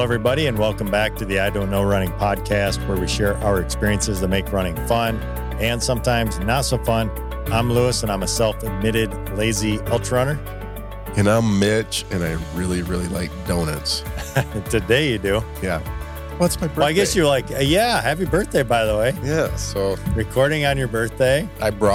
everybody, and welcome back to the I Don't Know Running podcast, where we share our experiences that make running fun and sometimes not so fun. I'm Lewis, and I'm a self-admitted lazy ultra runner. And I'm Mitch, and I really, really like donuts. Today you do. Yeah. Well, it's my birthday. Well, I guess you're like, yeah, happy birthday, by the way. Yeah, so Recording on your birthday.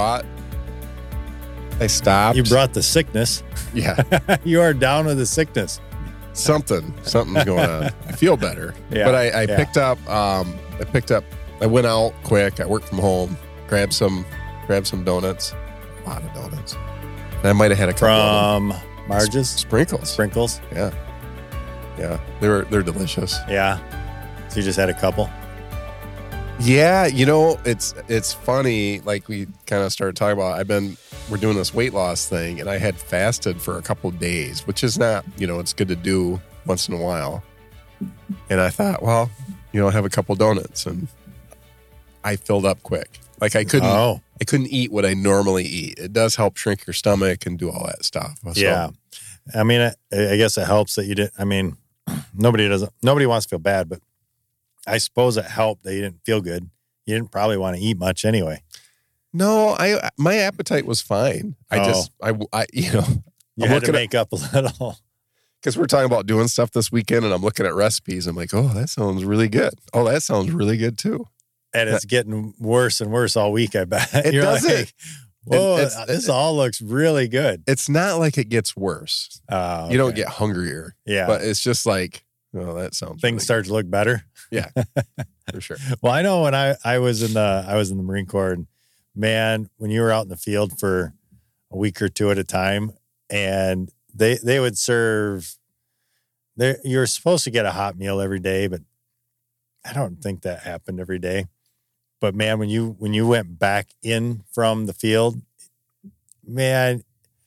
I stopped. You brought the sickness. Yeah. You are down with the sickness. Something's going on. I feel better. Yeah, but I picked up, I went out quick. I worked from home, grabbed some donuts, a lot of donuts. And I might have had a couple From Marge's? Sprinkles. Sprinkles? Yeah. Yeah. They're delicious. Yeah. So you just had a couple? Yeah, it's funny, like we kind of started talking about, we're doing this weight loss thing, and I had fasted for a couple of days, which is not, it's good to do once in a while. And I thought, well, have a couple donuts, and I filled up quick. Like I couldn't eat what I normally eat. It does help shrink your stomach and do all that stuff. So, yeah. I mean, I guess it helps that you didn't, nobody wants to feel bad, but I suppose it helped that you didn't feel good. You didn't probably want to eat much anyway. No, my appetite was fine. You had to make up a little. Because we're talking about doing stuff this weekend, and I'm looking at recipes. I'm like, oh, that sounds really good. Oh, that sounds really good too. And it's getting worse and worse all week, I bet. It doesn't. Like, whoa, this all looks really good. It's not like it gets worse. Okay. You don't get hungrier. Yeah. But it's just like, oh, that sounds Things start to look better. Yeah, for sure. Well, I know when I was in the Marine Corps, and man, when you were out in the field for a week or two at a time, and they would serve, you're supposed to get a hot meal every day, but I don't think that happened every day. But man, when you went back in from the field, man,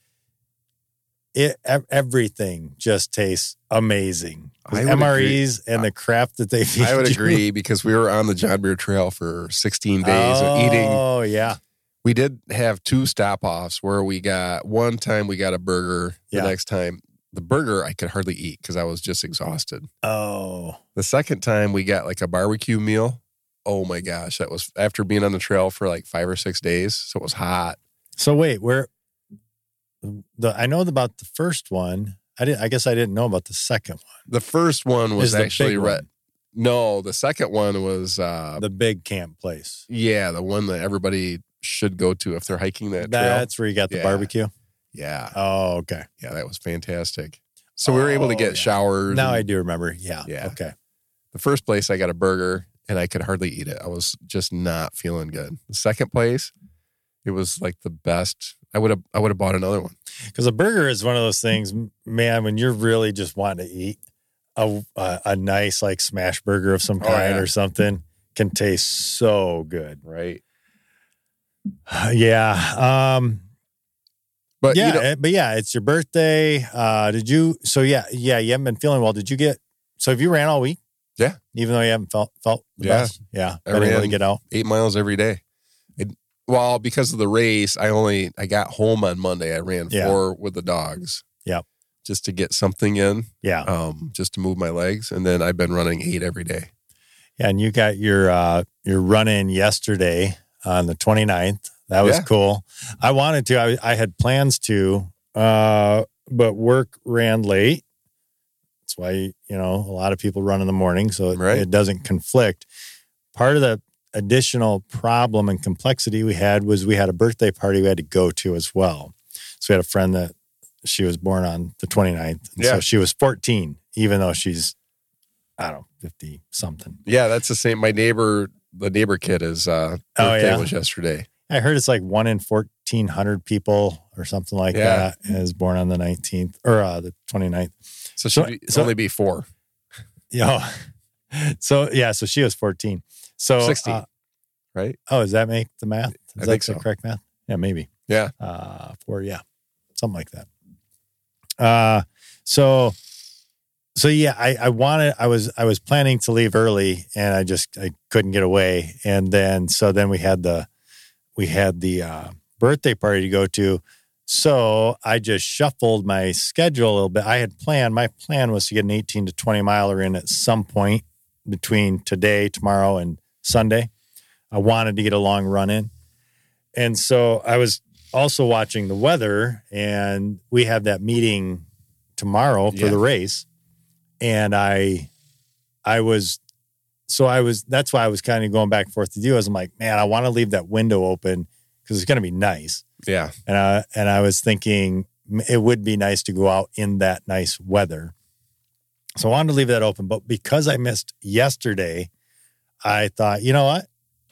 everything just tastes amazing. MREs agree. And the crap that they feed I would you. agree, because we were on the John Muir Trail for 16 days and eating. Oh, yeah. We did have 2 stop-offs where one time we got a burger. The next time, the burger I could hardly eat because I was just exhausted. Oh. The second time we got like a barbecue meal. Oh my gosh. That was after being on the trail for like 5 or 6 days. So it was hot. So wait, I know about the first one. I guess I didn't know about the second one. The first one was actually one. No, the second one was the big camp place. Yeah, the one that everybody should go to if they're hiking that trail. That's where you got the barbecue? Yeah. Oh, okay. Yeah, that was fantastic. So we were able to get showers. Now I do remember. Yeah. Yeah. Okay. The first place I got a burger and I could hardly eat it. I was just not feeling good. The second place, it was like the best. I would have bought another one. Because a burger is one of those things, man, when you're really just wanting to eat a nice like smash burger of some kind or something, can taste so good. Right. Yeah. But it's your birthday. You haven't been feeling well. Have you ran all week? Yeah. Even though you haven't felt the best? Yeah. Been able to get out 8 miles every day. Well, because of the race, I got home on Monday. I ran 4 with the dogs. Yep. Just to get something in. Yeah. Just to move my legs. And then I've been running 8 every day. Yeah. And you got your run-in yesterday on the 29th. That was cool. I wanted to. I had plans to, but work ran late. That's why, a lot of people run in the morning, so it doesn't conflict. Part of the additional problem and complexity we had was we had a birthday party we had to go to as well. So we had a friend that she was born on the 29th. And so she was 14, even though she's, 50 something. Yeah, that's the same. The neighbor kid is birthday was yesterday. I heard it's like 1 in 1,400 people or something like that is born on the 19th or the 29th. So she'd only be 4. So she was 14. So 16, right? Oh, does that make the math? I think so. The correct math? Yeah, maybe. Yeah. 4, something like that. I was planning to leave early, and I couldn't get away. And then we had the birthday party to go to. So I just shuffled my schedule a little bit. My plan was to get an 18 to 20 miler in at some point between today, tomorrow, and Sunday. I wanted to get a long run in. And so I was also watching the weather, and we have that meeting tomorrow for the race. And that's why I was kind of going back and forth to you. I'm like, man, I want to leave that window open because it's going to be nice. Yeah. And I was thinking it would be nice to go out in that nice weather. So I wanted to leave that open. But because I missed yesterday, I thought, you know what?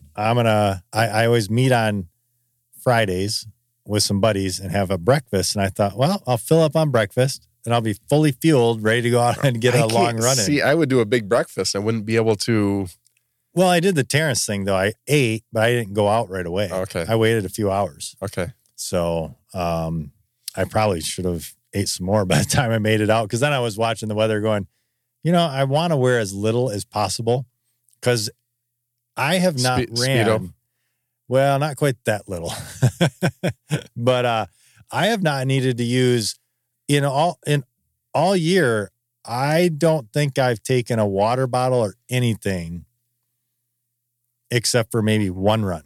I always meet on Fridays with some buddies and have a breakfast. And I thought, well, I'll fill up on breakfast and I'll be fully fueled, ready to go out and get a long run in. See, I would do a big breakfast. I wouldn't be able to. Well, I did the Terrence thing, though. I ate, but I didn't go out right away. Okay. I waited a few hours. Okay. So I probably should have ate some more by the time I made it out. Because then I was watching the weather going, I want to wear as little as possible. Because I have not ran. Speedo. Well, not quite that little. But I have not needed to use, in all year, I don't think I've taken a water bottle or anything except for maybe one run.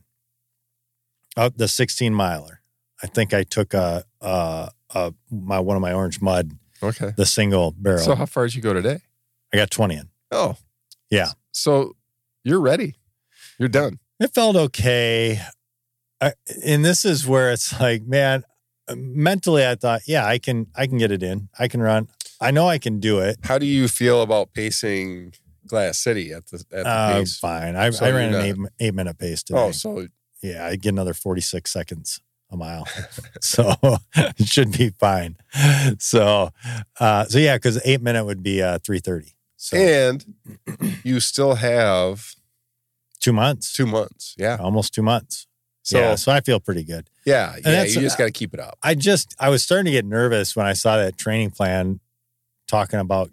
Up the 16 miler. I think I took one of my Orange Mud. Okay. The single barrel. So how far did you go today? I got 20 in. Oh. Yeah. So you're ready. You're done. It felt okay. And this is where it's like, man, mentally I thought, yeah, I can get it in. I can run. I know I can do it. How do you feel about pacing Glass City at the pace? Fine. I ran an 8-minute pace today. Oh, so yeah, I get another 46 seconds a mile. So it should be fine. So yeah, because 8-minute would be 3:30. So. And you still have 2 months. 2 months. Yeah. Almost 2 months. So I feel pretty good. Yeah. Yeah. You just got to keep it up. I was starting to get nervous when I saw that training plan talking about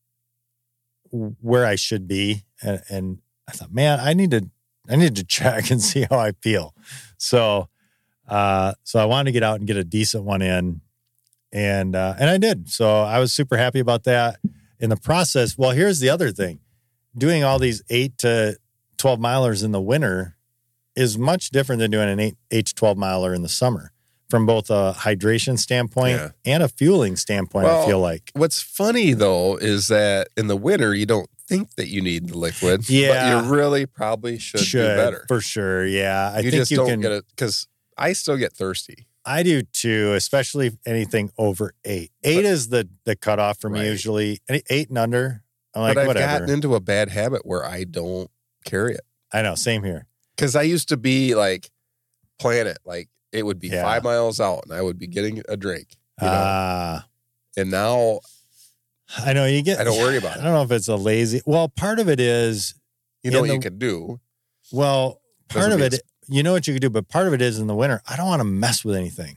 where I should be. And I thought, man, I need to check and see how I feel. So I wanted to get out and get a decent one in, and I did. So I was super happy about that. In the process, well, here's the other thing: doing all these 8 to 12 milers in the winter is much different than doing an 8 to 12 miler in the summer, from both a hydration standpoint and a fueling standpoint. Well, I feel like what's funny though is that in the winter you don't think that you need the liquid. Yeah, but you really probably should do better for sure. Yeah, I think just don't get it, because I still get thirsty. I do too, especially anything over 8. 8 is the cutoff for me usually. 8 and under, I'm like, whatever. I've gotten into a bad habit where I don't carry it. I know, same here. Because I used to be like, plan it. Like it would be 5 miles out and I would be getting a drink. And now I know I don't worry about it. I don't know if it's a lazy. Well, part of it is, you know what you could do. Well, part of it, you know what you could do, but part of it is in the winter, I don't want to mess with anything.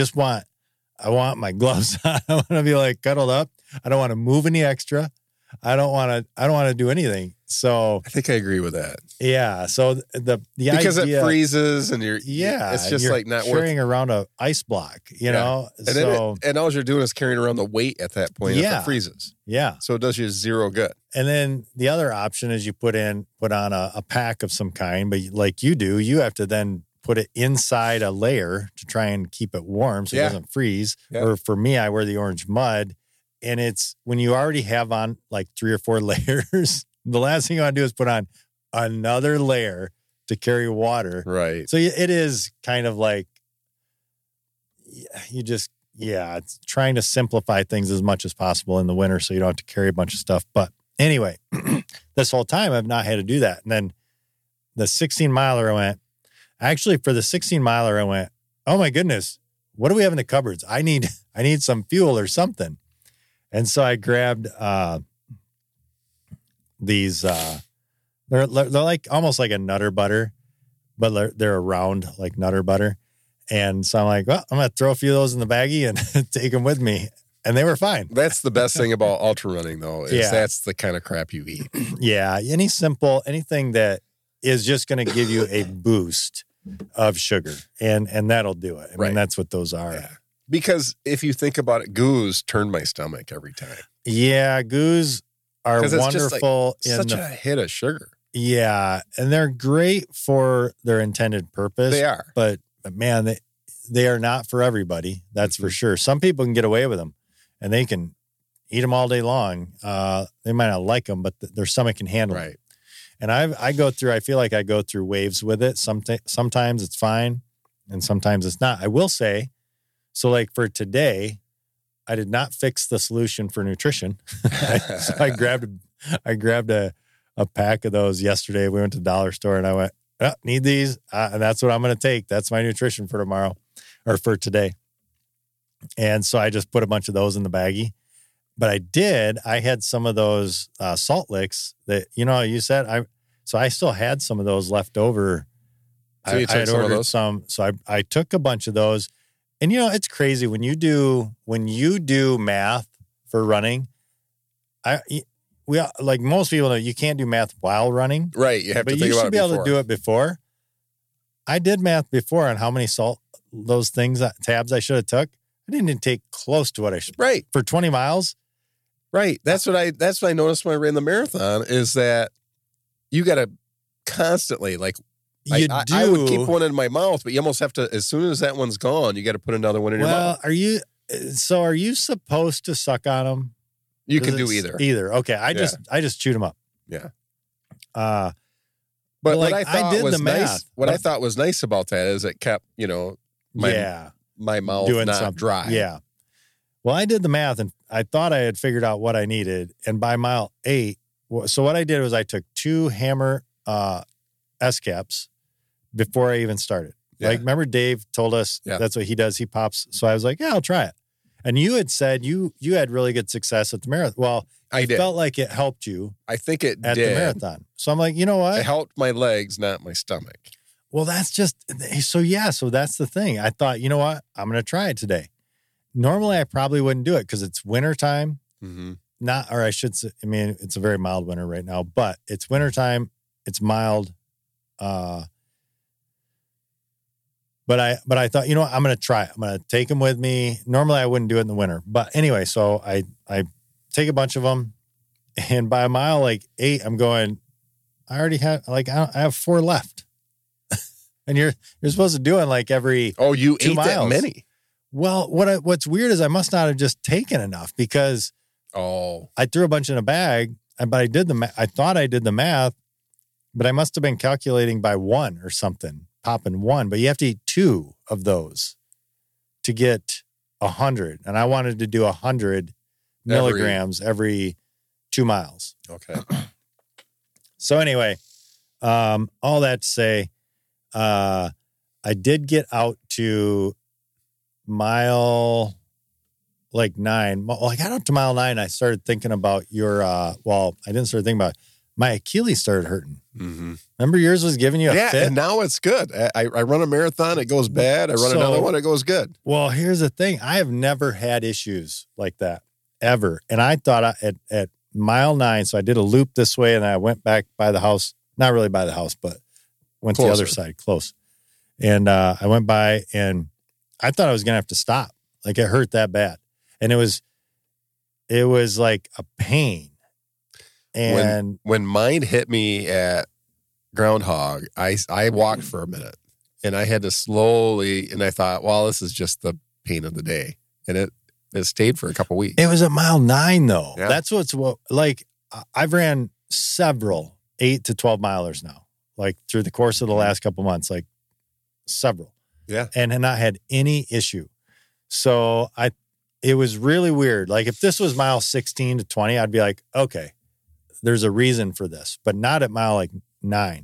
I want my gloves on. I want to be like cuddled up. I don't want to move any extra. I don't want to do anything. So I think I agree with that. Yeah. So because idea, it freezes and it's just you're like not carrying around a ice block, you know. And and all you're doing is carrying around the weight at that point if it freezes. Yeah. So it does you zero good. And then the other option is you put on a pack of some kind, but like you do, you have to then put it inside a layer to try and keep it warm so it doesn't freeze. Yeah. Or for me, I wear the Orange Mud. And it's when you already have on like 3 or 4 layers, the last thing you want to do is put on another layer to carry water. Right. So it is kind of like it's trying to simplify things as much as possible in the winter so you don't have to carry a bunch of stuff. But anyway, this whole time I've not had to do that. And then the 16 miler for the 16 miler I went, oh my goodness, what do we have in the cupboards? I need some fuel or something. And so I grabbed these. They're like almost like a Nutter Butter, but they're a round like Nutter Butter. And so I'm like, well, I'm gonna throw a few of those in the baggie and take them with me. And they were fine. That's the best thing about ultra running, though, is that's the kind of crap you eat. Yeah, anything that is just going to give you a boost of sugar, and that'll do it. I mean, that's what those are. Yeah. Because if you think about it, goos turn my stomach every time. Yeah, goos are wonderful. Such a hit of sugar. Yeah, and they're great for their intended purpose. They are. But man, they are not for everybody. That's for sure. Some people can get away with them, and they can eat them all day long. They might not like them, but their stomach can handle it. And I feel like I go through waves with it. Sometimes it's fine, and sometimes it's not. I will say, so like for today, I did not fix the solution for nutrition. So I grabbed a pack of those yesterday. We went to the dollar store, and I went, oh, need these, and that's what I'm going to take. That's my nutrition for tomorrow or for today. And so I just put a bunch of those in the baggie. But I had some of those salt licks that, you said, so I still had some of those left over. So I had ordered some. So I took a bunch of those. And, it's crazy when you do math for running. Like most people know, you can't do math while running. Right. You have to think about it before. But you should be able to do it before. I did math before on how many those tabs I should have took. I didn't even take close to what I should. Right. For 20 miles. Right. That's what I noticed when I ran the marathon is that you got to constantly I would keep one in my mouth, but you almost have to, as soon as that one's gone, you got to put another one in your mouth. Are you supposed to suck on them? You can do either. Either. Okay. I just chewed them up. Yeah. But what I thought was nice about that is it kept, my mouth doing not dry. Yeah. Well, I did the math and I thought I had figured out what I needed. And by mile 8, so what I did was I took 2 Hammer S-caps before I even started. Yeah. Like, remember Dave told us that's what he does. He pops. So I was like, yeah, I'll try it. And you had said you had really good success at the marathon. Well, I felt like it helped you. I think it at did. The marathon. So I'm like, you know what? It helped my legs, not my stomach. Well, that's just, so that's the thing. I thought, you know what? I'm going to try it today. Normally, I probably wouldn't do it because it's wintertime. Mm-hmm. It's a very mild winter right now, but it's wintertime. It's mild. But I thought, you know what? I'm going to try it. I'm going to take them with me. Normally, I wouldn't do it in the winter. But anyway, so I take a bunch of them. And by mile 8, I'm going, I already have, I have 4 left. And you're supposed to do it every 2 ate miles. That many. Well, what's weird is I must not have just taken enough because I threw a bunch in a bag, but I did I thought I did the math, but I must have been calculating by 1 or something, popping 1. But you have to eat 2 of those to get 100, and I wanted to do 100 milligrams every 2 miles. Okay. So anyway, all that to say, I did get out to mile 9. Well, I got out to mile 9. I started thinking about your, I didn't start thinking about it. My Achilles started hurting. Mm-hmm. Remember yours was giving you a fit? And now it's good. I run a marathon, it goes bad. I run another one, it goes good. Well, here's the thing. I have never had issues like that, ever. And I thought at mile 9, so I did a loop this way and I went back by the house, not really by the house, but went to the other side, close. And I went by and I thought I was going to have to stop. It hurt that bad. And it was like a pain. And when mine hit me at Groundhog, I walked for a minute and I had to slowly, and I thought, well, this is just the pain of the day. And it stayed for a couple weeks. It was at mile 9 though. Yeah. That's I've ran several 8 to 12 milers now, through the course of the last couple months, several. Yeah. And not had any issue. So it was really weird. If this was mile 16 to 20, I'd be like, okay, there's a reason for this, but not at mile 9.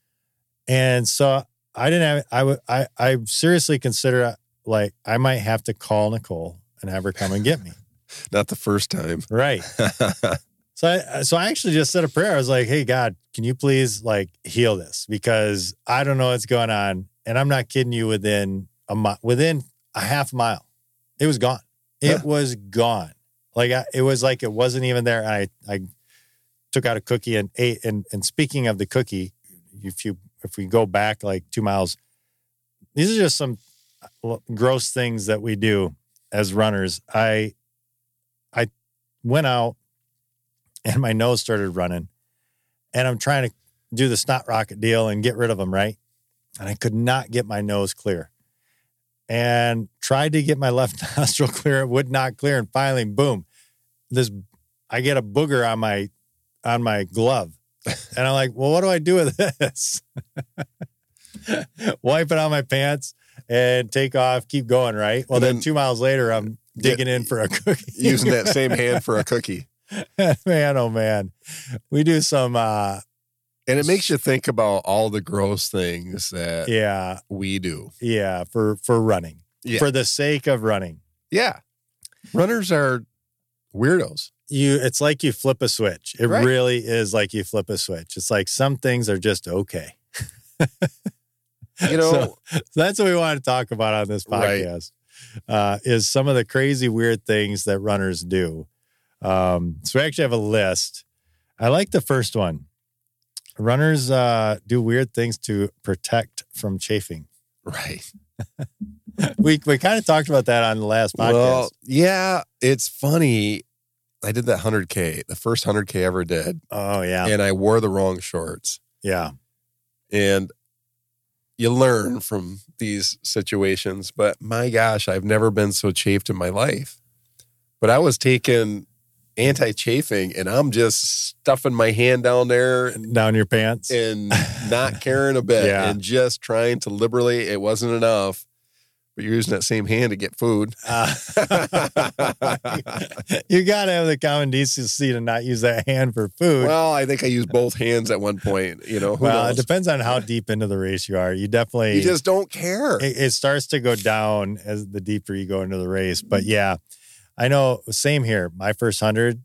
And so I didn't have, I seriously consider I might have to call Nicole and have her come and get me. Not the first time. Right. So I actually just said a prayer. I was like, hey, God, can you please heal this? Because I don't know what's going on. And I'm not kidding you, within a half mile, it was gone. It was gone. It was it wasn't even there. And I took out a cookie and ate. And speaking of the cookie, if we go back 2 miles, these are just some gross things that we do. as runners, I went out and my nose started running, and I'm trying to do the snot rocket deal and get rid of them, right? And I could not get my nose clear, and tried to get my left nostril clear. It would not clear. And finally, boom, I get a booger on my glove. And I'm like, well, what do I do with this? Wipe it on my pants and take off, keep going, right? Well, then 2 miles later, I'm digging in for a cookie. Using that same hand for a cookie. Man, oh man. We do some... and it makes you think about all the gross things that we do. Yeah, for running. Yeah. For the sake of running. Yeah. Runners are weirdos. It's like you flip a switch. It really is like you flip a switch. It's like some things are just okay. So that's what we want to talk about on this podcast, is some of the crazy, weird things that runners do. So we actually have a list. I like the first one. Runners do weird things to protect from chafing. Right. We kind of talked about that on the last podcast. Well, yeah, it's funny. I did that 100K, the first 100K I ever did. Oh, yeah. And I wore the wrong shorts. Yeah. And you learn from these situations. But my gosh, I've never been so chafed in my life. But I was taking anti-chafing, and I'm just stuffing my hand down there. Down your pants. And not caring a bit. And just trying to liberally. It wasn't enough. But you're using that same hand to get food. You got to have the common decency to not use that hand for food. Well, I think I used both hands at one point. Who knows? It depends on how deep into the race you are. You just don't care. It starts to go down as the deeper you go into the race. But yeah, I know. Same here. My first 100.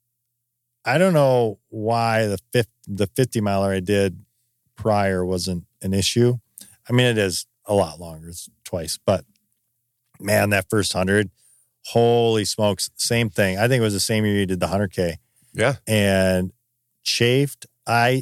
I don't know why the 50 miler I did prior wasn't an issue. I mean, it is a lot longer. It's twice. But man, that first 100, holy smokes, same thing. I think it was the same year you did the 100K. Yeah. And chafed. I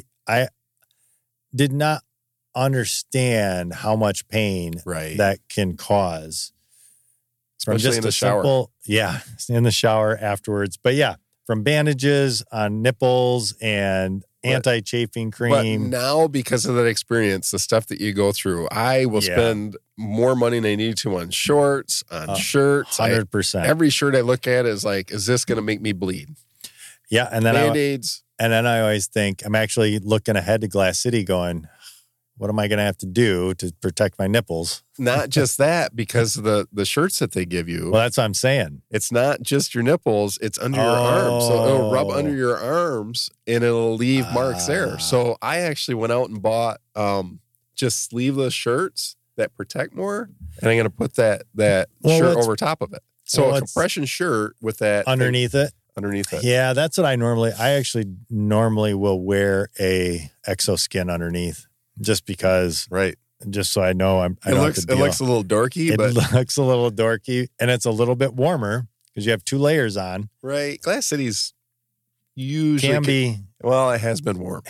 did not understand how much pain that can cause. Especially in the shower. In the shower afterwards. But yeah, from bandages on nipples and anti-chafing cream. But now, because of that experience, the stuff that you go through, I will spend more money than I need to on shorts, on shirts. 100%. Every shirt I look at is like, is this going to make me bleed? Yeah. And then Band-Aids. And then I always think, I'm actually looking ahead to Glass City going, what am I going to have to do to protect my nipples? Not just that, because of the shirts that they give you. Well, that's what I'm saying. It's not just your nipples, it's under your arms. So it'll rub under your arms and it'll leave marks there. So I actually went out and bought just sleeveless shirts that protect more. And I'm going to put that shirt over top of it. So a compression shirt with that. Underneath it? Underneath it. Yeah, that's what I actually normally will wear a exoskin underneath. Just because, just so I know it looks a little dorky. It looks a little dorky, and it's a little bit warmer because you have 2 layers on. Right. Glass City's usually can be. Well, it has been warm.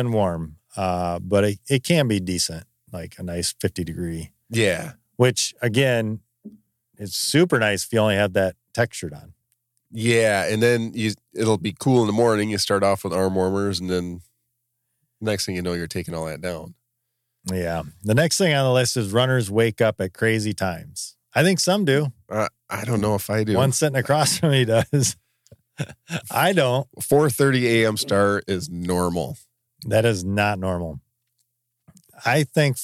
But it can be decent, like a nice 50 degree. Yeah. Which again, it's super nice if you only have that textured on. Yeah, and then it'll be cool in the morning. You start off with arm warmers, and then next thing you know, you're taking all that down. Yeah. The next thing on the list is runners wake up at crazy times. I think some do. I don't know if I do. One sitting across from me does. I don't. 4:30 a.m. start is normal. That is not normal. I think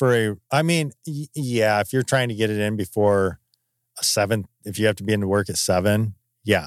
if you're trying to get it in before 7, if you have to be into work at 7, yeah.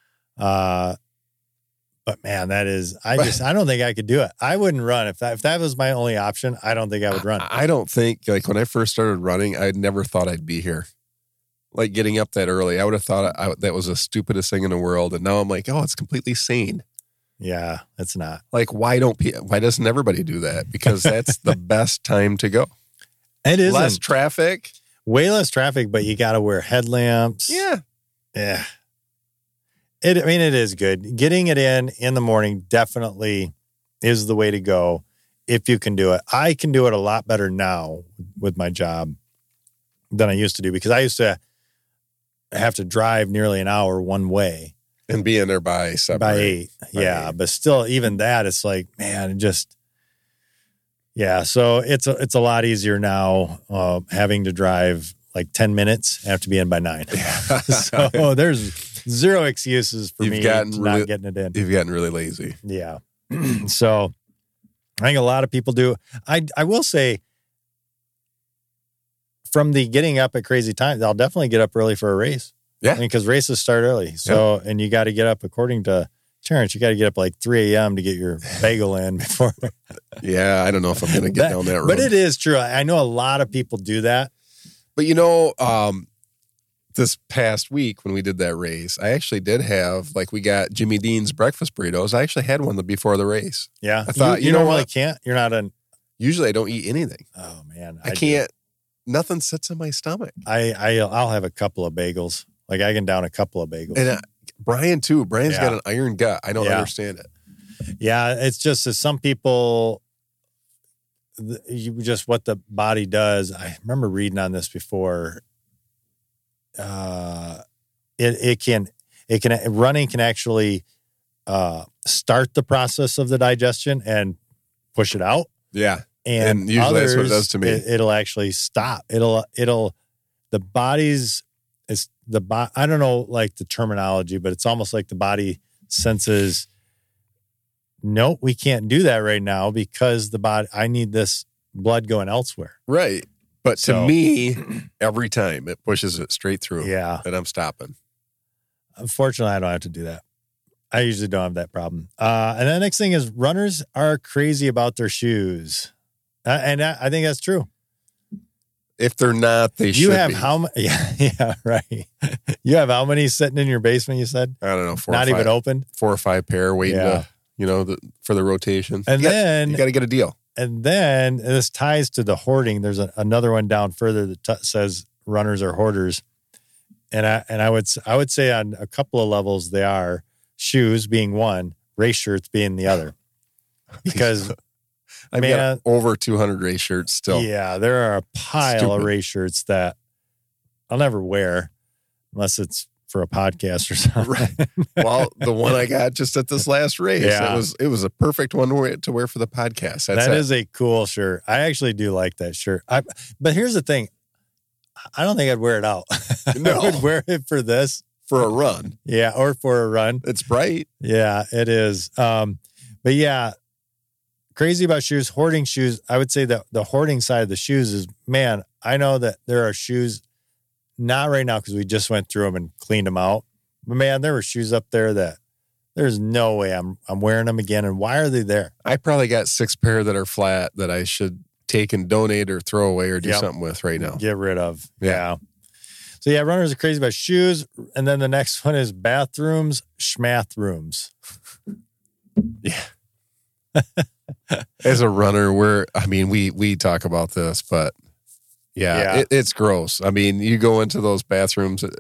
But man, that is, I don't think I could do it. I wouldn't run. If that was my only option, I don't think I would run. I don't think, like when I first started running, I never thought I'd be here. Like getting up that early, I would have thought that was the stupidest thing in the world. And now I'm like, oh, it's completely sane. Yeah, it's not. Like, why doesn't everybody do that? Because that's the best time to go. It is less traffic. Way less traffic, but you got to wear headlamps. Yeah. Yeah. It is good. Getting it in the morning definitely is the way to go if you can do it. I can do it a lot better now with my job than I used to do, because I used to have to drive nearly an hour one way. And be in there by 7. By 8. Yeah. But still, even that, it's like, man, it just, yeah. So it's a lot easier now having to drive like 10 minutes. I have to be in by 9. Yeah. So there's zero excuses for me not getting it in. You've gotten really lazy. Yeah. So I think a lot of people do. I will say, from the getting up at crazy times, I'll definitely get up early for a race. Yeah. Because races start early. So, and you got to get up, according to Terrence, you got to get up like 3 a.m. to get your bagel in before. Yeah, I don't know if I'm going to get down that road. But it is true. I know a lot of people do that. But this past week when we did that race, I actually did have, like, we got Jimmy Dean's breakfast burritos. I actually had one before the race. Yeah. I thought, you don't really can't. You're not an. Usually I don't eat anything. Oh, man. I can't. Nothing sits in my stomach. I'll have a couple of bagels. Like, I can down a couple of bagels. And Brian, too. Brian's got an iron gut. I don't understand it. Yeah, it's just that some people, what the body does. I remember reading on this before. Running can actually start the process of the digestion and push it out. Yeah. And usually others, that's what it does to me. It'll actually stop. The body's, I don't know, like, the terminology, but it's almost like the body senses, nope, we can't do that right now because I need this blood going elsewhere. Right. But to me, every time it pushes it straight through. Yeah. And I'm stopping. Unfortunately, I don't have to do that. I usually don't have that problem. And the next thing is, runners are crazy about their shoes. And I think that's true. If they're not, they should be. You have how many? Yeah, right. You have how many sitting in your basement, you said? I don't know. 4 Not or 5, even opened? 4 or 5 pair waiting for the rotation. And then you got to get a deal. And then this ties to the hoarding. There's another one down further that says runners are hoarders. And I would say on a couple of levels they are, shoes being one, race shirts being the other. Because I've got over 200 race shirts still. Yeah, there are a pile of race shirts that I'll never wear unless it's for a podcast or something. Right. Well, the one I got just at this last race, it was a perfect one to wear for the podcast. That is a cool shirt. I actually do like that shirt. But here's the thing. I don't think I'd wear it out. No. I would wear it for this. For a run. Yeah, or for a run. It's bright. Yeah, it is. But yeah, crazy about shoes, hoarding shoes. I would say that the hoarding side of the shoes is, man, I know that there are shoes, not right now because we just went through them and cleaned them out. But man, there were shoes up there that there's no way I'm wearing them again. And why are they there? I probably got 6 pair that are flat that I should take and donate or throw away or do something with right now. Get rid of. Yeah. So yeah, runners are crazy about shoes. And then the next one is bathrooms, schmathrooms. Yeah. As a runner, we talk about this, but it's gross. I mean, you go into those bathrooms on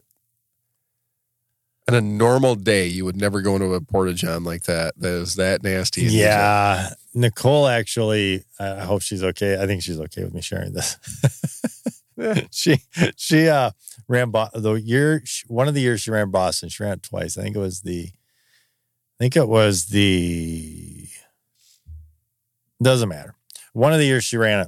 a normal day, you would never go into a porta-john like that. That is that nasty. Yeah. Nicole actually, I hope she's okay. I think she's okay with me sharing this. She ran one of the years she ran Boston. She ran it twice. I think it was the doesn't matter. One of the years she ran it.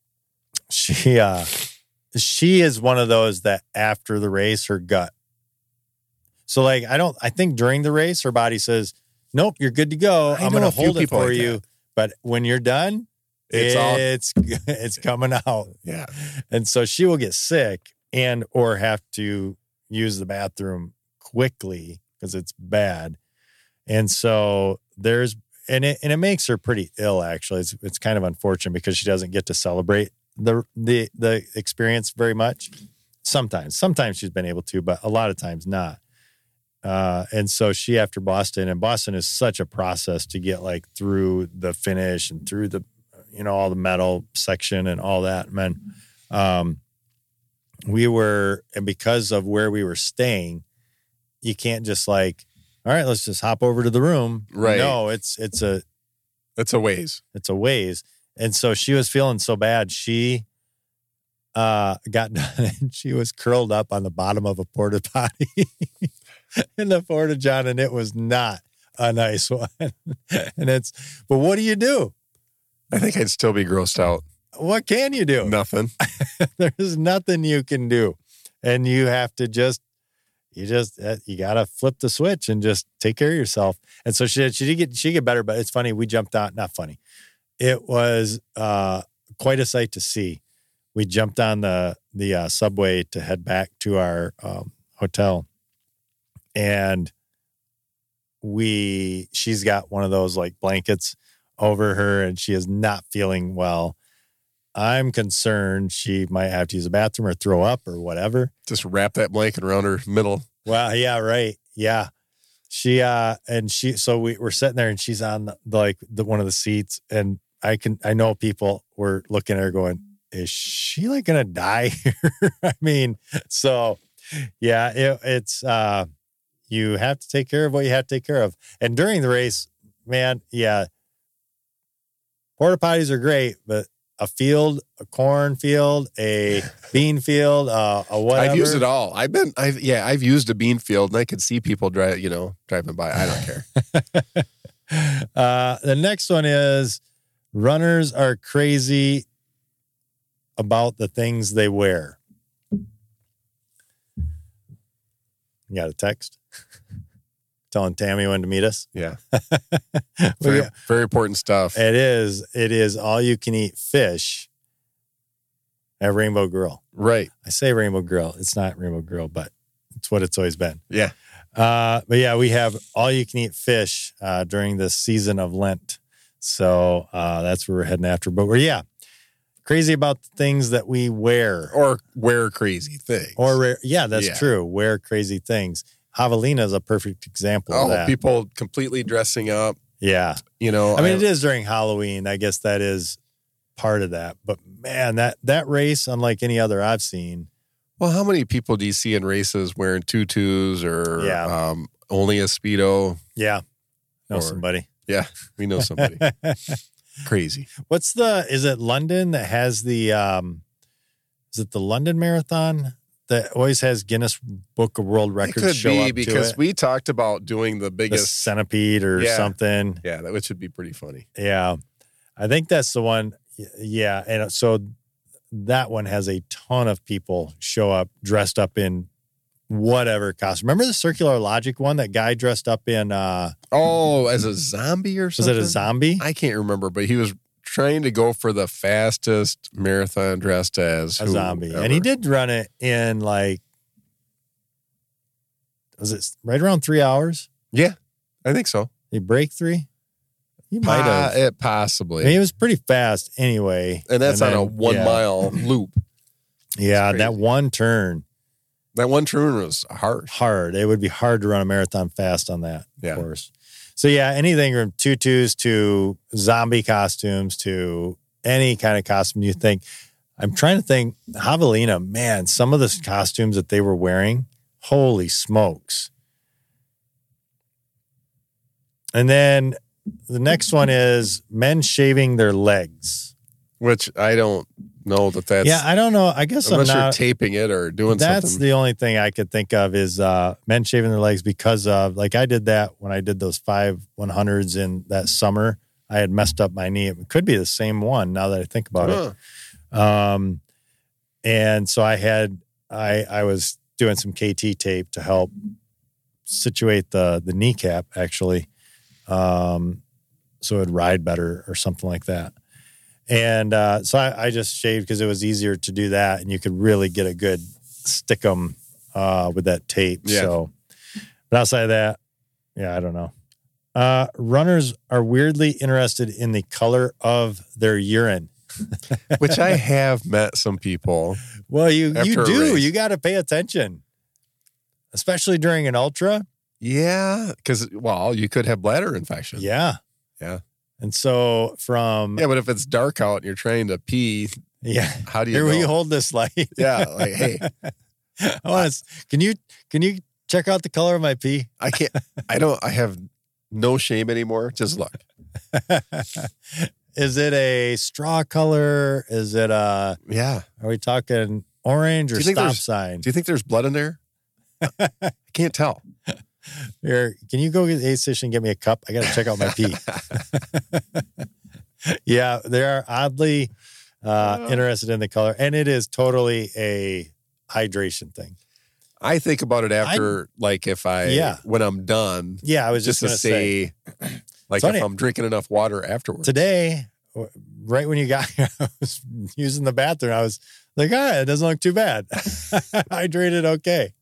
She is one of those that after the race, her gut. So like, I think during the race, her body says, nope, you're good to go. I'm going to hold it for you. But when you're done, it's coming out. Yeah. And so she will get sick or have to use the bathroom quickly because it's bad. And so it makes her pretty ill, actually. It's kind of unfortunate because she doesn't get to celebrate the experience very much. Sometimes she's been able to, but a lot of times not. And so she, after Boston, and Boston is such a process to get like through the finish and through the, all the medal section and all that, man. And because of where we were staying, you can't just like, all right, let's just hop over to the room. Right. No, it's a ways. It's a ways. And so she was feeling so bad. She got done and she was curled up on the bottom of a porta potty in the porta john, and it was not a nice one. But what do? I think I'd still be grossed out. What can you do? Nothing. There's nothing you can do. And you have to you got to flip the switch and just take care of yourself. And so she did get better, but it's funny. We jumped out, not funny. It was quite a sight to see. We jumped on the subway to head back to our hotel, and she's got one of those like blankets over her, and she is not feeling well. I'm concerned she might have to use a bathroom or throw up or whatever. Just wrap that blanket around her middle. Well, yeah, right. Yeah. So we were sitting there and she's on the one of the seats, and I know people were looking at her going, is she like going to die here? I mean, so yeah, it's you have to take care of what you have to take care of. And during the race, man, yeah, porta potties are great, but a field, a corn field, a bean field, a whatever. I've used it all. I've used a bean field, and I could see people driving by. I don't care. The next one is runners are crazy about the things they wear. You got a text telling Tammy when to meet us? Yeah. Very important stuff. It is all you can eat fish at Rainbow Grill. Right. I say Rainbow Grill. It's not Rainbow Grill, but it's what it's always been. Yeah. But yeah, we have all you can eat fish during the season of Lent. So that's where we're heading after. But we're crazy about the things that we wear. Or wear crazy things. That's true. Wear crazy things. Javelina is a perfect example of that. People completely dressing up. Yeah. I mean, it is during Halloween. I guess that is part of that. But man, that race, unlike any other I've seen. Well, how many people do you see in races wearing tutus or only a Speedo? Yeah. Know somebody. Yeah, we know somebody. Crazy. Is it London that has the, is it the London Marathon that always has Guinness Book of World Records show up to it? Because we talked about doing the biggest centipede or something. Yeah, that would be pretty funny. Yeah. I think that's the one. Yeah. And so that one has a ton of people show up dressed up in whatever costume. Remember the Circular Logic one? That guy dressed up in as a zombie or something? Was it a zombie? I can't remember, but he was trying to go for the fastest marathon dressed as a zombie. And he did run it in was it right around 3 hours? Yeah, I think so. He break 3? He might have. It possibly. I mean, he was pretty fast anyway. And that's on a 1 mile loop. Yeah, that one turn. That one turn was hard. It would be hard to run a marathon fast on that course. So yeah, anything from tutus to zombie costumes to any kind of costume you think. I'm trying to think, Javelina, man, some of the costumes that they were wearing, holy smokes. And then the next one is men shaving their legs. Which I don't know that's... Yeah, I don't know. I guess unless you're taping it or doing something. That's the only thing I could think of is men shaving their legs because of, I did that when I did those 5 100s in that summer. I had messed up my knee. It could be the same one now that I think about it. And so I was doing some KT tape to help situate the kneecap actually. So it'd ride better or something like that. And so I just shaved because it was easier to do that, and you could really get a good stick 'em with that tape. Yeah. So, but outside of that, I don't know. Runners are weirdly interested in the color of their urine. Which I have met some people. Well, you do. You got to pay attention, especially during an ultra. Yeah, because you could have bladder infection. Yeah. And so but if it's dark out and you're trying to pee, how do you? Here, will you hold this light? Yeah, hey, can you check out the color of my pee? I can't. I have no shame anymore. Just look. Is it a straw color? Is it a? Yeah. Are we talking orange or stop sign? Do you think there's blood in there? I can't tell. Here, can you go get the aid station and get me a cup? I got to check out my pee. Yeah, they are oddly interested in the color, and it is totally a hydration thing. I think about it after, when I'm done. Yeah, I was just to going to say, if I'm drinking enough water afterwards. Today, right when you got here, I was using the bathroom. I was like, all right, it doesn't look too bad. Hydrated okay.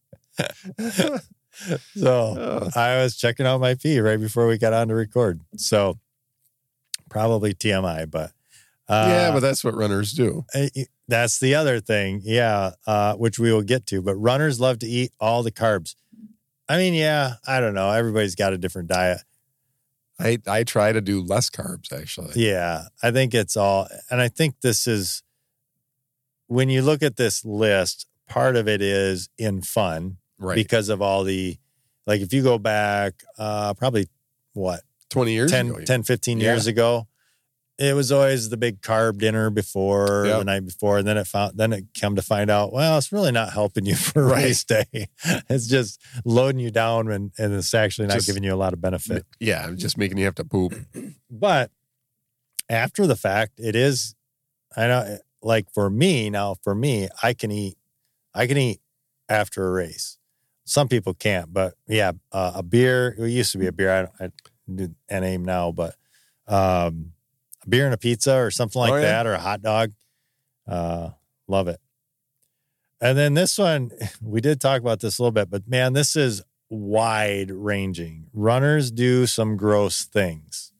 So I was checking out my pee right before we got on to record. So probably TMI, but but that's what runners do. That's the other thing, which we will get to. But runners love to eat all the carbs. I mean, I don't know. Everybody's got a different diet. I try to do less carbs, actually. Yeah, I think it's all, and I think this is, when you look at this list, part of it is in fun, right? Because of all the, like if you go back, probably 20 years 10, 15 years ago, it was always the big carb dinner before the night before. And then it came to find out, well, it's really not helping you for race day. It's just loading you down and it's actually not giving you a lot of benefit. Yeah. Just making you have to poop. But after the fact, it is, I know, like for me, I can eat after a race. Some people can't, but a beer, it used to be a beer. I do NA now, but, a beer and a pizza or something like that, or a hot dog. Love it. And then this one, we did talk about this a little bit, but man, this is wide ranging. Runners do some gross things.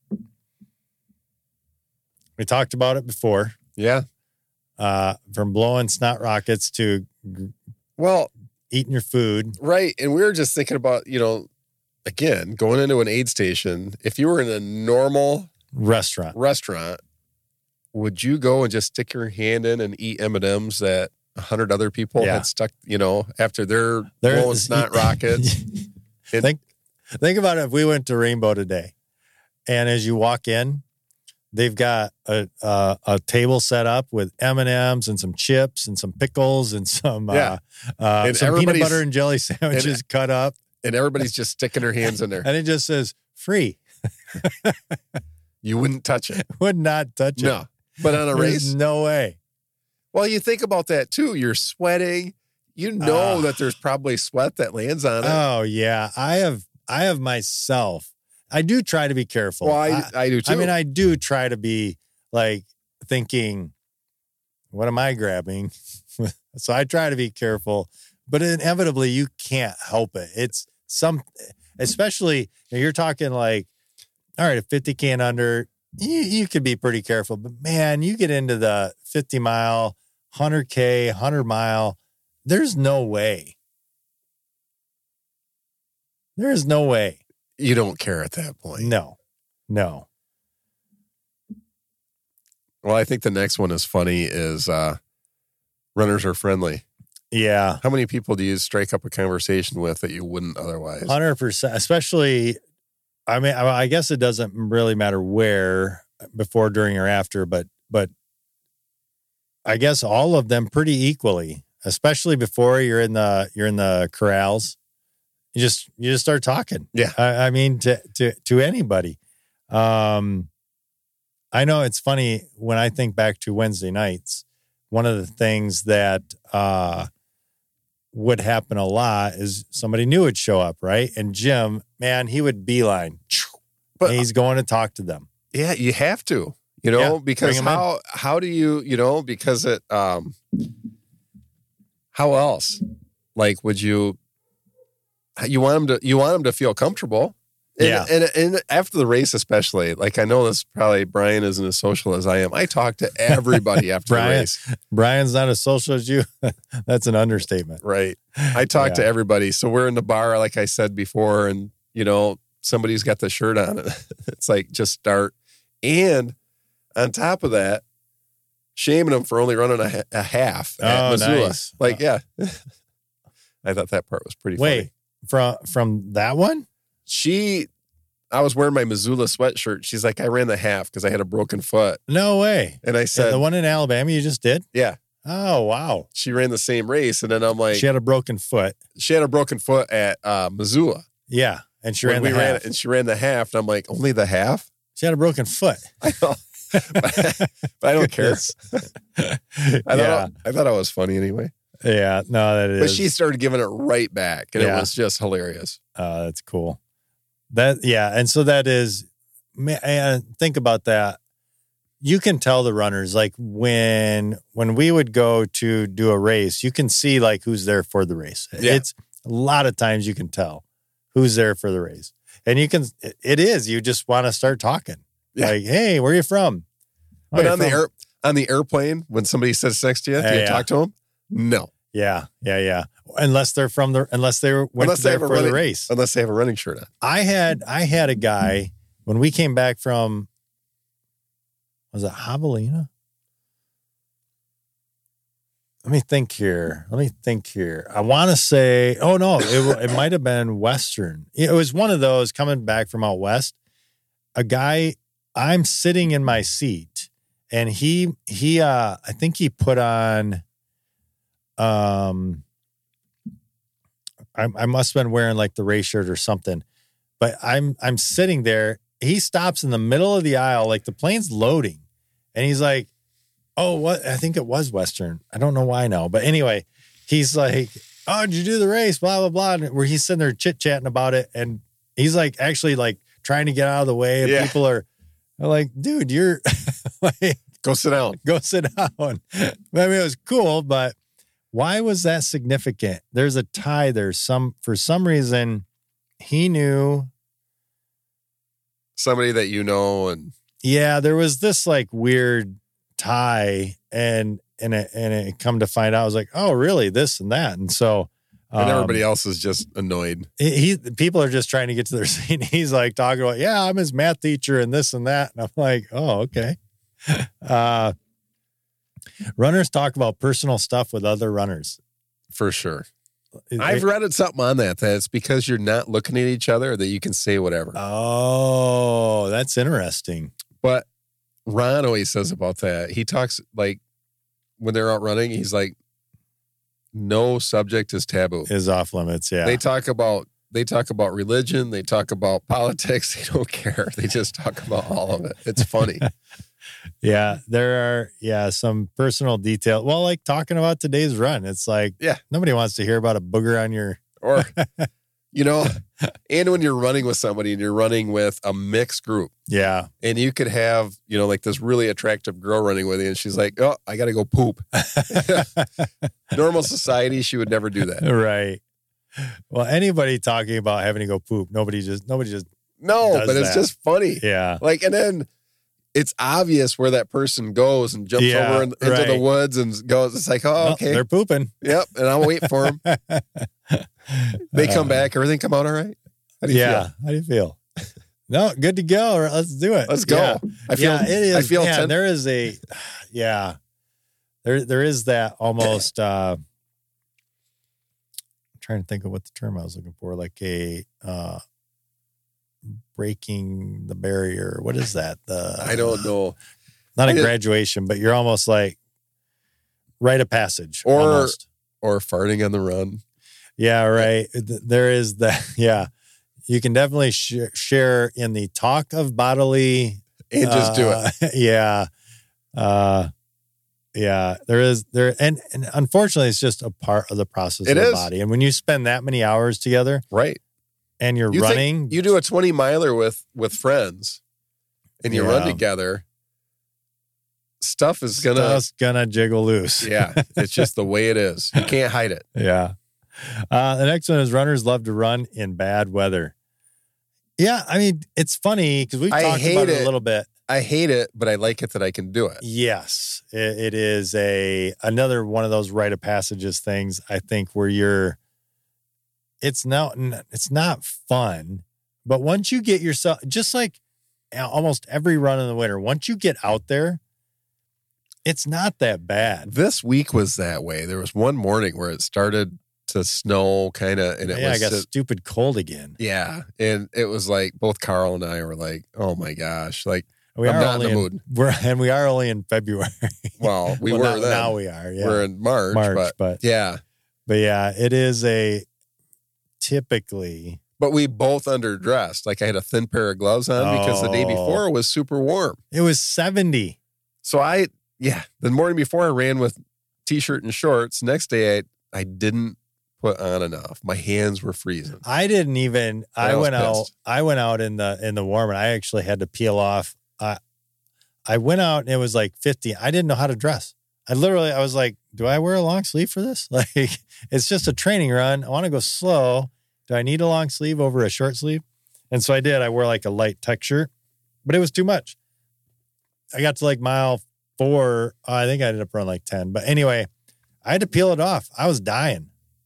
We talked about it before. Yeah. From blowing snot rockets to eating your food. Right. And we were just thinking about, again, going into an aid station. If you were in a normal restaurant, would you go and just stick your hand in and eat M&Ms that 100 other people had stuck, after their blowing snot rockets? Think about it. If we went to Rainbow today, and as you walk in, they've got a table set up with M&Ms and some chips and some pickles and some some peanut butter and jelly sandwiches cut up, and everybody's just sticking their hands in there, and it just says free. You wouldn't touch it. Would not touch it. No. But on a race? No way. Well, you think about that too. You're sweating. You know that there's probably sweat that lands on it. Oh, yeah. I have myself. I do try to be careful. Well, I do too. I mean, I do try to be like thinking, what am I grabbing? So I try to be careful. But inevitably, you can't help it. It's especially, you're talking like, all right, a 50K and under, you could be pretty careful. But man, you get into the 50 mile, 100K, 100 mile, there's no way. There is no way. You don't care at that point. No. Well, I think the next one is funny is runners are friendly. Yeah. How many people do you strike up a conversation with that you wouldn't otherwise? 100%, especially, I mean, I guess it doesn't really matter where, before, during, or after, but I guess all of them pretty equally, especially before you're in the corrals. You just start talking. Yeah. I mean, to anybody. I know it's funny when I think back to Wednesday nights, one of the things that, would happen a lot is somebody new would show up, right? And Jim, man, he would beeline. But he's going to talk to them. Yeah, you have to, because how do you, because it, how else? Like, would you want them to feel comfortable? And after the race, especially, like, I know this probably Brian isn't as social as I am. I talk to everybody after the race. Brian's not as social as you. That's an understatement. Right. I talk to everybody. So we're in the bar, like I said before, and, somebody's got the shirt on it. It's like, just start. And on top of that, shaming them for only running a half at Missoula. Nice. Like, yeah. I thought that part was pretty funny. Wait, from that one? She I was wearing my Missoula sweatshirt. She's like, I ran the half because I had a broken foot. No way. And I said, the one in Alabama you just did? yeah. Oh, wow. She ran the same race. And then I'm like, she had a broken foot. She had a broken foot at Missoula. Yeah. And she ran the half. And she ran the half. And I'm like, only the half? She had a broken foot. I know. but I don't care. I thought it was funny anyway. Yeah. No, that is. But she started giving it right back. And it was just hilarious. That's cool. And so that is, man, think about that. You can tell the runners, like when we would go to do a race, you can see like who's there for the race. Yeah. It's a lot of times you can tell who's there for the race. And you just want to start talking. Yeah. Like, hey, where are you from? But on the airplane, when somebody sits next to you, do you talk to them? No. Yeah. Unless they're for the race. Unless they have a running shirt on. I had a guy when we came back from, was it Javelina? Let me think here. I want to say, oh no, it might have been Western. It was one of those coming back from out west. A guy, I'm sitting in my seat, and he I think he put on, I must have been wearing like the race shirt or something, but I'm sitting there. He stops in the middle of the aisle, like the plane's loading, and he's like, oh, what? I think it was Western. I don't know why now. But anyway, he's like, oh, did you do the race? Blah, blah, blah. And where he's sitting there chit-chatting about it. And he's like, actually like trying to get out of the way. And people are like, dude, you're like, go sit down. I mean, it was cool, but why was that significant? There's a tie there. For some reason, he knew somebody that you know. And yeah, there was this like weird tie, and it come to find out, I was like, oh, really? This and that. And so and everybody else is just annoyed. People are just trying to get to their seat. He's like talking about, yeah, I'm his math teacher and this and that. And I'm like, oh, okay. Runners talk about personal stuff with other runners. For sure. I've read something on that it's because you're not looking at each other that you can say whatever. Oh, that's interesting. But Ron always says about that. He talks like when they're out running, he's like, no subject is taboo. Is off limits, yeah. They talk about religion, they talk about politics, they don't care. They just talk about all of it. It's funny. Yeah, there are some personal detail. Well, like talking about today's run, it's like nobody wants to hear about a booger on your or and when you're running with somebody and you're running with a mixed group. Yeah. And you could have, like this really attractive girl running with you and she's like, oh, I got to go poop. Normal society, she would never do that. Right. Well, anybody talking about having to go poop, nobody just no, but it's just funny. Yeah. Like, and then it's obvious where that person goes and jumps over into the woods and goes. It's like, oh, okay. They're pooping. Yep. And I'll wait for them. They come back. Everything come out all right? How do you feel? How do you feel? No, good to go. Let's do it. Let's go. Yeah. It is. I feel there is a, there is that almost, I'm trying to think of what the term I was looking for, like a, breaking the barrier. What is that? I don't know. Not a graduation, but you're almost like rite of passage. Or farting on the run. Yeah, right. There is that. Yeah. You can definitely share in the talk of bodily. And just do it. Yeah. And unfortunately, it's just a part of the process of the body. And when you spend that many hours together. Right. And you're running. You do a 20 miler with friends and you run together. Stuff's gonna jiggle loose. Yeah. It's just the way it is. You can't hide it. Yeah. The next one is runners love to run in bad weather. Yeah. I mean, it's funny because we've talked about it a little bit. I hate it, but I like it that I can do it. Yes. It is another one of those rite of passages things, I think, where it's not fun, but once you get yourself, just like almost every run in the winter, once you get out there, it's not that bad. This week was that way. There was one morning where it started to snow kind of. And I got stupid cold again. Yeah. And it was like both Carl and I were like, oh my gosh, like we I'm are not only in the mood. We are only in February. Well, we were then. Now we are. Yeah. We're in March, but yeah. But yeah, it is typically. But we both underdressed. Like I had a thin pair of gloves on because the day before was super warm. It was 70. So the morning before I ran with t-shirt and shorts. Next day I didn't put on enough. My hands were freezing. I didn't even. I went out in the warm, and I actually had to peel off. I went out and it was like 50. I didn't know how to dress. I was like, do I wear a long sleeve for this? Like, it's just a training run. I want to go slow. Do I need a long sleeve over a short sleeve? And so I did. I wore like a light tech shirt, but it was too much. I got to like mile 4. I think I ended up running like 10. But anyway, I had to peel it off. I was dying.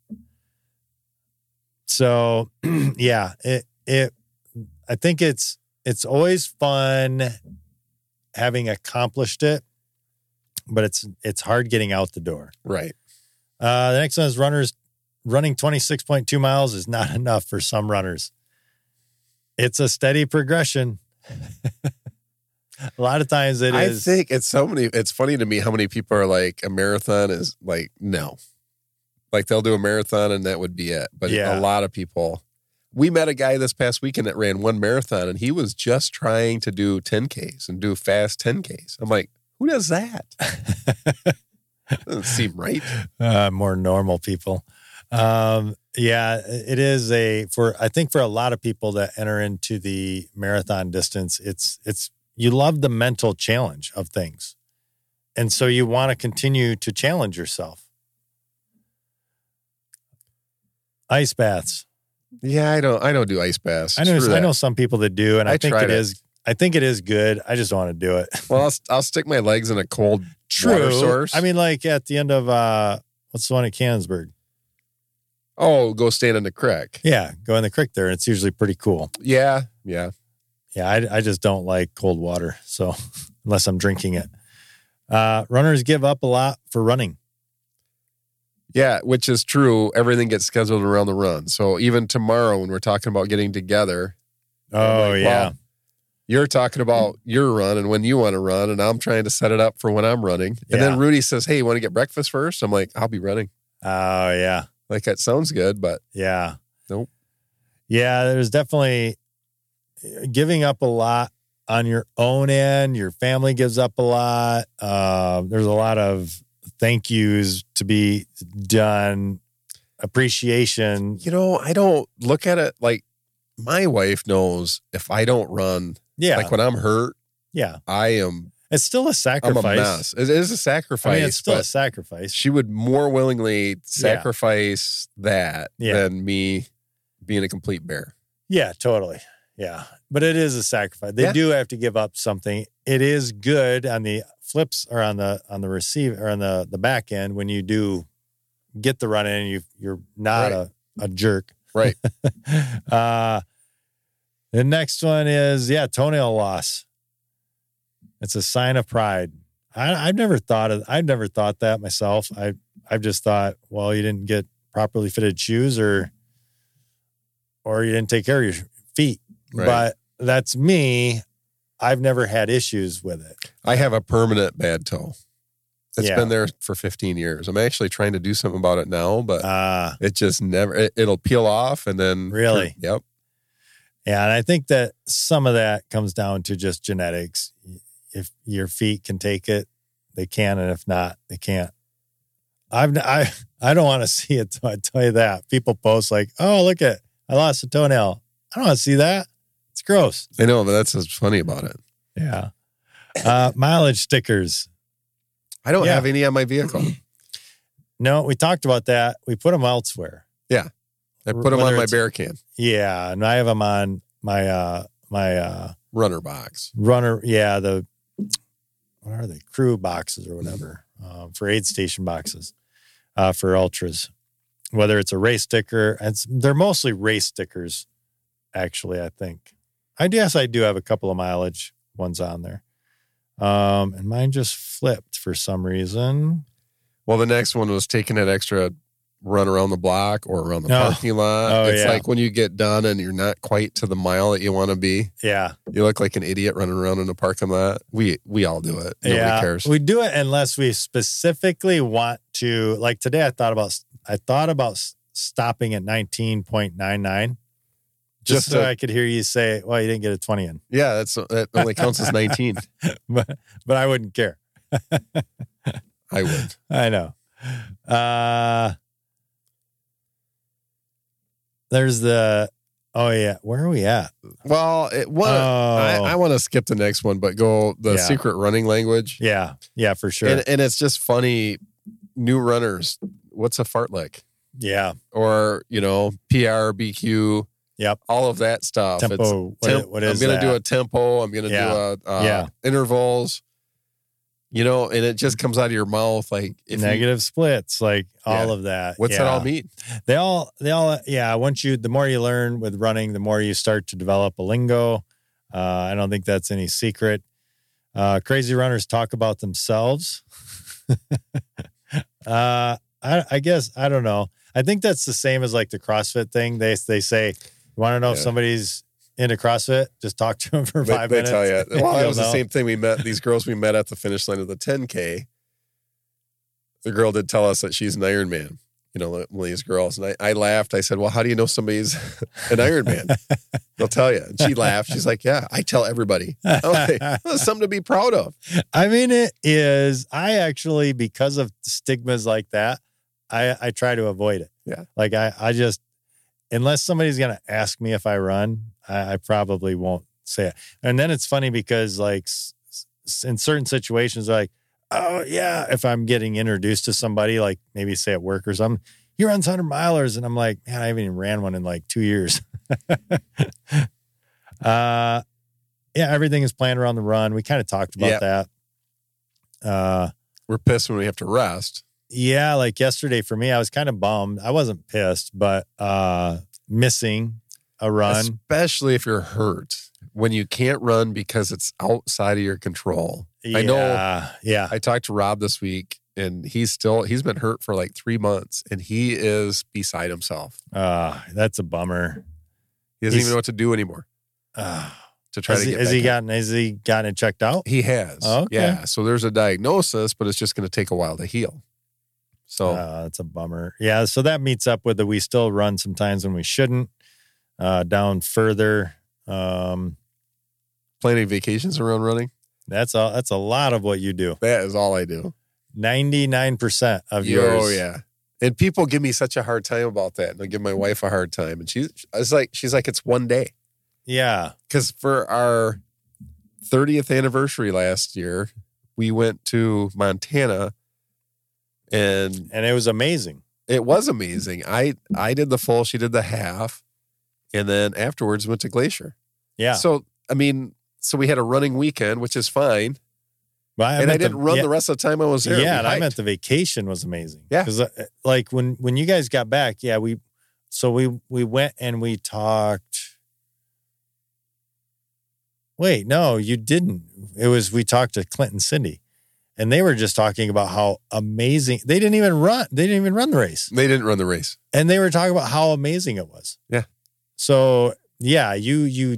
So yeah, I think it's always fun having accomplished it, but it's hard getting out the door. Right. The next one is runners running 26.2 miles is not enough for some runners. It's a steady progression. A lot of times it is. I think it's funny to me how many people are like a marathon is like, no. Like they'll do a marathon and that would be it. But a lot of people, we met a guy this past weekend that ran one marathon and he was just trying to do 10Ks and do fast 10Ks. I'm like, who does that? Doesn't seem right. More normal people. Yeah, it is I think for a lot of people that enter into the marathon distance, it's you love the mental challenge of things. And so you want to continue to challenge yourself. Ice baths. Yeah, I don't do ice baths. I know some people that do, and I think it is good. I just don't want to do it. Well, I'll stick my legs in a cold water source. I mean, like at the end of what's the one at Canonsburg? Oh, go stand in the creek. Yeah, go in the creek there, and it's usually pretty cool. Yeah. I just don't like cold water, so unless I'm drinking it. Runners give up a lot for running. Yeah, which is true. Everything gets scheduled around the run. So even tomorrow when we're talking about getting together. Oh, like, yeah. Well, you're talking about your run and when you want to run, and I'm trying to set it up for when I'm running. And then Rudy says, hey, you want to get breakfast first? I'm like, I'll be running. Oh, yeah. Like, that sounds good, but. Yeah. Nope. Yeah, there's definitely giving up a lot on your own end. Your family gives up a lot. There's a lot of thank yous to be done, appreciation. You know, I don't look at it like my wife knows if I don't run, like when I'm hurt, it's still a sacrifice. I'm a mess. It is a sacrifice. I mean, it's still a sacrifice. She would more willingly sacrifice that than me being a complete bear. Yeah, totally. Yeah. But it is a sacrifice. They do have to give up something. It is good on the flips or on the receive or on the back end when you do get the run in, you're not a jerk. Right. The next one is toenail loss. It's a sign of pride. I've never thought that myself. I've just thought, well, you didn't get properly fitted shoes or you didn't take care of your feet. Right. But that's me. I've never had issues with it. I have a permanent bad toe. It's been there for 15 years. I'm actually trying to do something about it now, but it just never, it'll peel off and then. Really? Yep. Yeah. And I think that some of that comes down to just genetics. If your feet can take it, they can. And if not, they can't. I don't want to see it. I tell you that. People post like, oh, look I lost a toenail. I don't want to see that. It's gross. I know, but that's what's funny about it. Yeah. Mileage stickers. I don't have any on my vehicle. No, we talked about that. We put them elsewhere. Yeah. I put them on my bear can. Yeah. And I have them on my runner box. What are they? Crew boxes or whatever. For aid station boxes. For ultras. Whether it's a race sticker. They're mostly race stickers, actually, I think. I do have a couple of mileage ones on there. And mine just flipped for some reason. Well, the next one was taking that extra run around the block or around the parking lot. It's like when you get done and you're not quite to the mile that you want to be. Yeah. You look like an idiot running around in the parking lot. We all do it. Nobody cares. We do it unless we specifically want to. Like today, I thought about stopping at 19.99 just so I could hear you say, well, you didn't get a 20 in. Yeah, that only counts as 19. but I wouldn't care. I would. I know. There's the, where are we at? Well, I want to skip the next one, but go the secret running language. Yeah, for sure. And it's just funny, new runners, what's a fartlek? Yeah. Or, PR, BQ. Yep. All of that stuff. Tempo. What is I'm going to do a tempo. I'm going to do intervals. And it just comes out of your mouth like negative splits, like all of that. What's that all mean? They all, the more you learn with running, the more you start to develop a lingo. I don't think that's any secret. Crazy runners talk about themselves. I guess, I don't know. I think that's the same as like the CrossFit thing. They say, you want to know if somebody's into CrossFit, just talk to them for 5 minutes. They tell you. Well, that was the same thing. These girls we met at the finish line of the 10K. The girl did tell us that she's an Ironman, one of these girls. And I laughed. I said, well, how do you know somebody's an Ironman? They'll tell you. And she laughed. She's like, yeah, I tell everybody. I'm like, that's something to be proud of. I mean, it is. I actually, because of stigmas like that, I try to avoid it. Yeah. Like I just, unless somebody's going to ask me if I run, I probably won't say it. And then it's funny because like in certain situations, like, oh yeah, if I'm getting introduced to somebody, like maybe say at work or something, he runs 100 milers. And I'm like, man, I haven't even ran one in like 2 years. Everything is planned around the run. We kind of talked about that. We're pissed when we have to rest. Yeah, like yesterday for me, I was kind of bummed. I wasn't pissed, but missing a run. Especially if you're hurt. When you can't run because it's outside of your control. Yeah, I know. Yeah. I talked to Rob this week, and he's been hurt for like 3 months, and he is beside himself. That's a bummer. He doesn't even know what to do anymore. To try to get has he gotten it checked out? He has. Oh, okay. Yeah. So there's a diagnosis, but it's just going to take a while to heal. So that's a bummer. Yeah. So that meets up with we still run sometimes when we shouldn't. Down further. Planning vacations around running. That's a lot of what you do. That is all I do. 99% of yours. Oh yeah. And people give me such a hard time about that. And I give my wife a hard time. And she's like, it's one day. Yeah. Because for our 30th anniversary last year, we went to Montana, and it was amazing. It was amazing. I did the full, she did the half, and then afterwards went to Glacier. Yeah. So we had a running weekend, which is fine. Well, I didn't run the rest of the time I was there. Yeah, and I meant the vacation was amazing. Yeah. Because like when you guys got back, we went and we talked. Wait, no, you didn't. We talked to Clint and Cindy, and they were just talking about how amazing they didn't even run the race. They didn't run the race. And they were talking about how amazing it was. Yeah. So yeah, you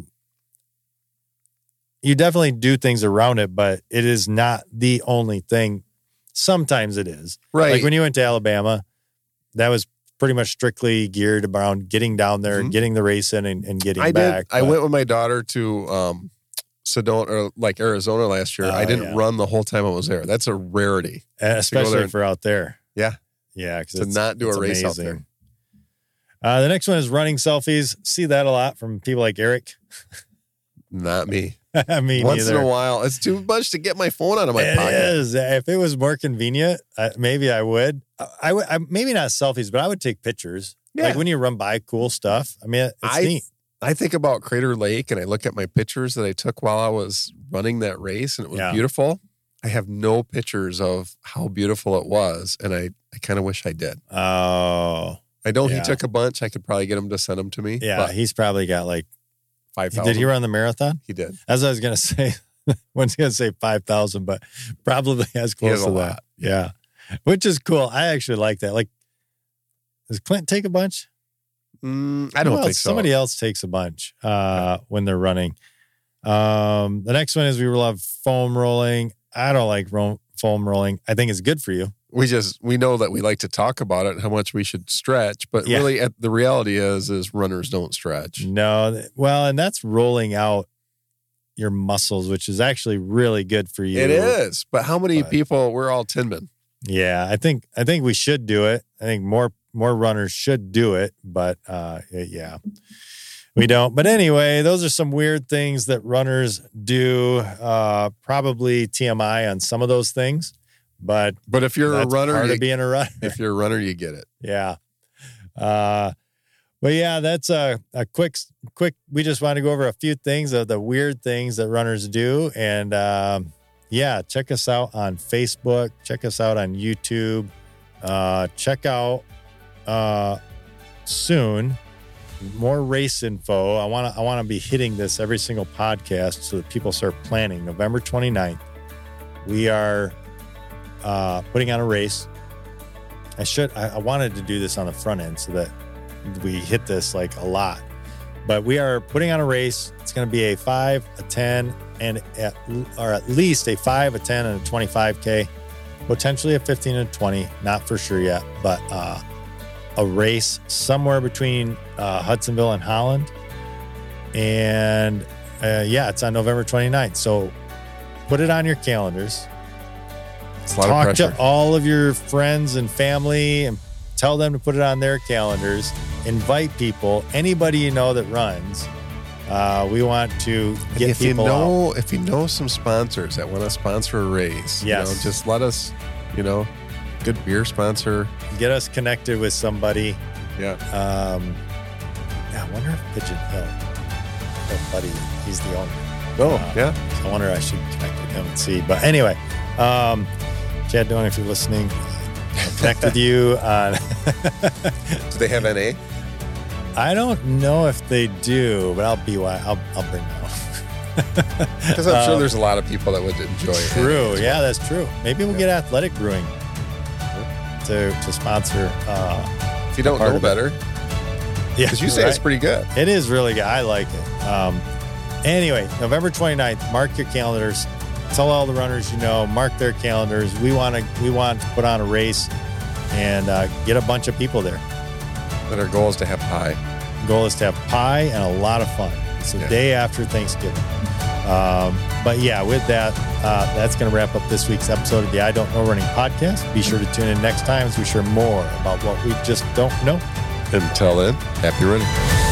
definitely do things around it, but it is not the only thing. Sometimes it is. Right. Like when you went to Alabama, that was pretty much strictly geared around getting down there and getting the race in and getting back. I went with my daughter to Sedona, or like Arizona last year. I didn't run the whole time I was there. That's a rarity. Especially for out there. Yeah. Yeah. To not do a race out there. The next one is running selfies. See that a lot from people like Eric. Not me. I mean, once in a while, it's too much to get my phone out of my pocket. It is. If it was more convenient, maybe I would. I would. Maybe not selfies, but I would take pictures. Yeah. Like when you run by cool stuff. I mean, it's neat. I think about Crater Lake, and I look at my pictures that I took while I was running that race, and it was beautiful. I have no pictures of how beautiful it was, and I kind of wish I did. Oh. I know he took a bunch. I could probably get him to send them to me. Yeah, he's probably got like 5,000. Did he run the marathon? He did. As I was going to say, one's going to say 5,000, but probably as close to that. Yeah. Which is cool. I actually like that. Like Does Clint take a bunch? I don't think so. Somebody else takes a bunch when they're running. The next one is we love foam rolling. I don't like foam rolling. I think it's good for you. We know that we like to talk about it, how much we should stretch, but really the reality is runners don't stretch. No. Well, and that's rolling out your muscles, which is actually really good for you. It is. But how many people, we're all Tinman. Yeah, I think we should do it. I think more runners should do it, but we don't. But anyway, those are some weird things that runners do. Probably TMI on some of those things, but if you're a runner, part of being a runner. If you're a runner, you get it. Yeah. But yeah, that's a quick. We just want to go over a few things of the weird things that runners do, and check us out on Facebook. Check us out on YouTube. Check out soon more race info. I want to be hitting this every single podcast so that people start planning. November 29th, we are putting on a race. I wanted to do this on the front end so that we hit this like a lot, but we are putting on a race. It's going to be a 5, a 10, and at least a 5, a 10, and a 25K, potentially a 15 and 20. Not for sure yet, but a race somewhere between Hudsonville and Holland. And it's on November 29th. So put it on your calendars. It's a lot of pressure. Talk to all of your friends and family and tell them to put it on their calendars. Invite people, anybody you know that runs. We want to get people out. If you know some sponsors that want to sponsor a race, just let us, good beer sponsor. Get us connected with somebody. Yeah. I wonder if Pigeon Hill, buddy, he's the owner. I wonder I should connect with him and see. But anyway, Chad Doan, if you're listening, I'll connect with you on. Do they have NA? I don't know if they do, but I'll bring them up. Because I'm sure there's a lot of people that would enjoy it. True. Yeah, that's true. Maybe we'll get Athletic Brewing to sponsor. If you don't know better. Yeah. Because you say it's pretty good. It is really good. I like it. Anyway, November 29th, mark your calendars. Tell all the runners mark their calendars. We want to put on a race and get a bunch of people there. And our goal is to have pie. Goal is to have pie and a lot of fun. It's the day after Thanksgiving. With that, that's going to wrap up this week's episode of the I Don't Know Running podcast. Be sure to tune in next time as we share more about what we just don't know. Until then, happy running.